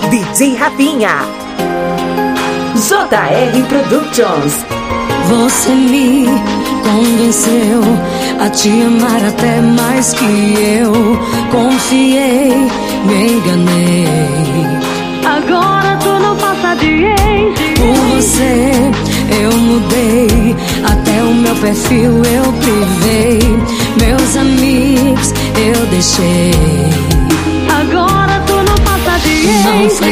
DJ Rafinha. JR Productions. Você me convenceu a te amar até mais que eu. Confiei, me enganei. Agora tu não passa de ex. Por você eu mudei, até o meu perfil eu privei. Meus amigos eu deixei. Agora tu não passa de ex. Não foi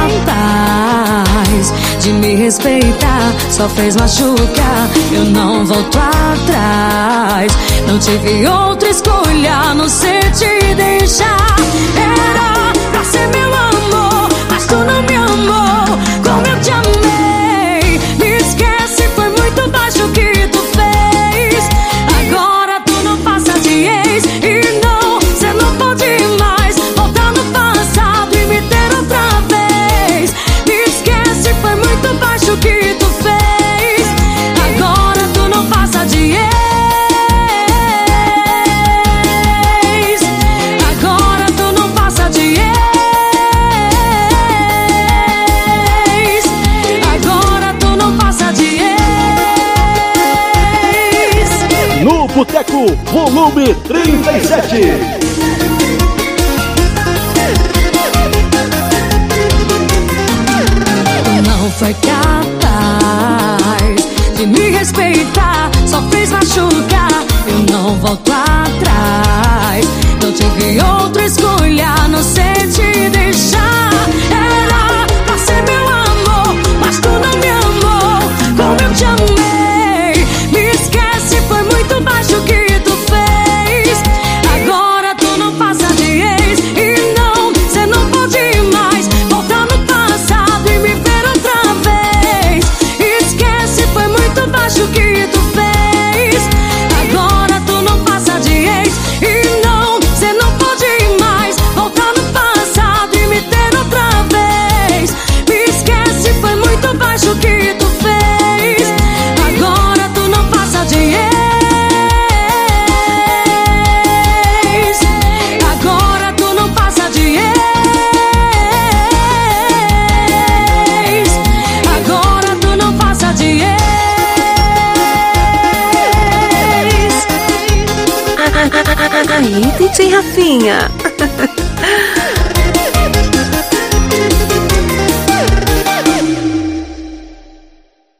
capaz de me respeitar, só fez machucar. Eu não volto atrás. Não tive outra escolha a não ser te deixar. Era pra ser meu amor, mas tu não me amou como eu te amei. Me esquece, foi muito baixo o que tu fez. Agora tu não passa de ex. E não, cê não pode mais voltar no passado e me ter outra vez. Me esquece, foi muito baixo o que tu fez. Agora tu não passa de ex. Agora tu não passa de ex. Agora tu não passa de ex. No Boteco, volume 37. Não foi capaz de me respeitar, só fez machucar. Eu não volto atrás. Não tive outra escolha a não ser te deixar. Era pra ser meu amor, mas tu não me amou como eu te amei. Me esquece, foi muito baixo o que tu fez. Agora tu não passa de ex. E não, cê não pode mais voltar no passado e me ver outra vez. Esquece, foi muito baixo o que tu fez. Agora tu não passa de ex. E não, cê não pode mais voltar no passado e me ter outra vez. Me esquece, foi muito baixo o que tu fez. Agora tu não passa de ex. Agora tu não passa de ex. Agora tu não passa de ex. Aí, DJ Rafinha.